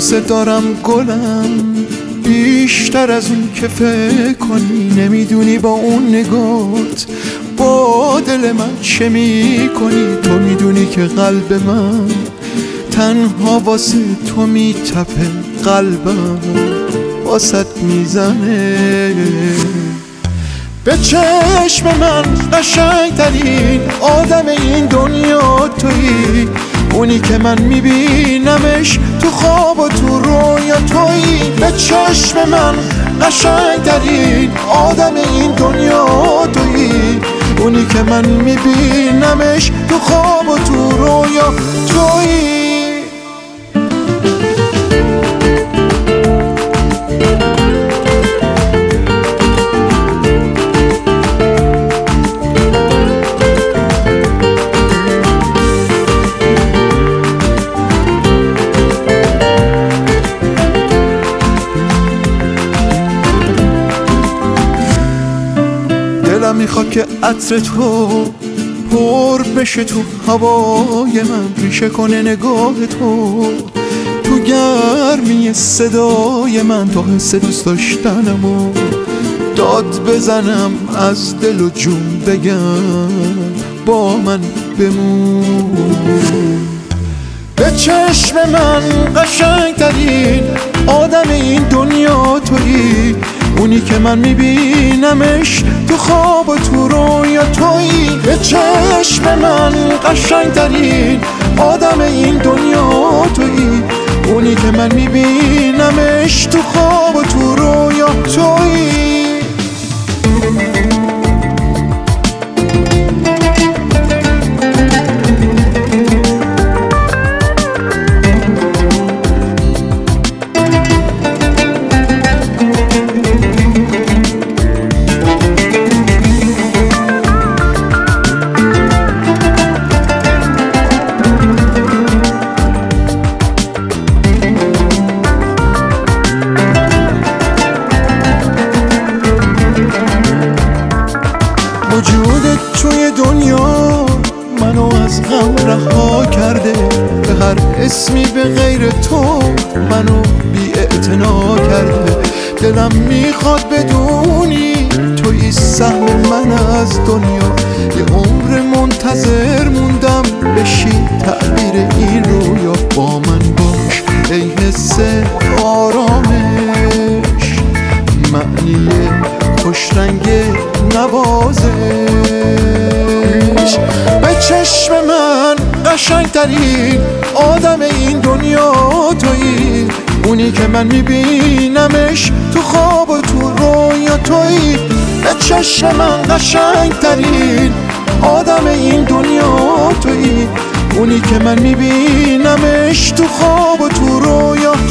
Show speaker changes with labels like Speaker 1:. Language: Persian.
Speaker 1: دوست دارم گلم، بیشتر از اون که فکر کنی. نمیدونی با اون نگات با دل من چه میکنی. تو میدونی که قلب من تنها واسه تو میتپه، قلبم واسط میزنه. به چشم من قشنگترین آدم این دنیا تویی، اونی که من میبینمش تو خواب و تو رویا تویی. به چشم من قشنگترین آدم این دنیا تویی، اونی که من میبینمش تو خواب و تو رویا تویی. دلم میخواد که عطر تو پر بشه تو هوای من، ریشه کنه نگاه تو گرمی صدای من، تا حس دوست داشتنمو داد بزنم، از دل و جون بگم با من بمون. به چشم من قشنگترین آدم این دنیا تویی، اونی که من میبینمش تو خواب و تو رویا تویی. به چشم من قشنگترین آدم این دنیا تویی، اونی که من میبینمش تو خواب و تو رویا تویی. وجودت توی دنیا منو از غم رها کرده، به هر اسمی به غیر تو منو بی‌اعتنا کرده. دلم میخواد بدونی توی سهم من از دنیا، یه عمر منتظر موندم بشی تعبیر این رویا. با من باش ای حس آرامش، معنی خوشرنگ نوازش. به چشم من قشنگترین آدم این دنیا تویی، اونی که من میبینمش تو خواب و تو رویا تویی. به چشم من قشنگترین آدم این دنیا تویی، اونی که من میبینمش تو خواب و تو رویا